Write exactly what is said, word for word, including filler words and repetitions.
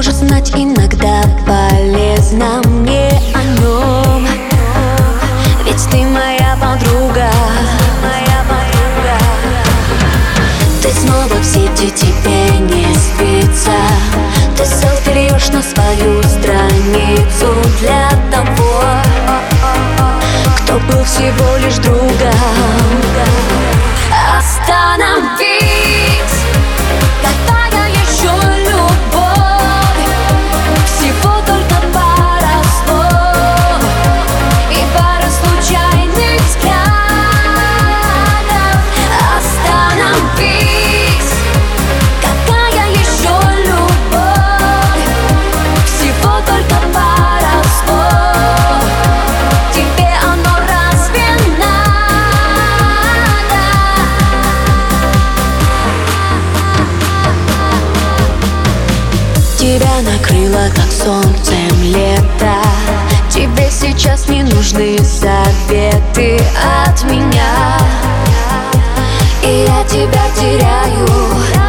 тоже знать иногда полезно мне о нем. Ведь ты моя подруга, моя подруга. Ты снова в сети, тебе не спится. Ты селфи льешь на свою страницу для того, кто был всего лишь другом. Остановись! Какая еще любовь? Всего только пара слов и пара случайных взглядов. Остановись! Какая еще любовь? Всего только пара слов. Тебе оно разве надо? Тебя накрыло как солнцем лето. Тебе сейчас не нужны советы от меня. И я тебя теряю.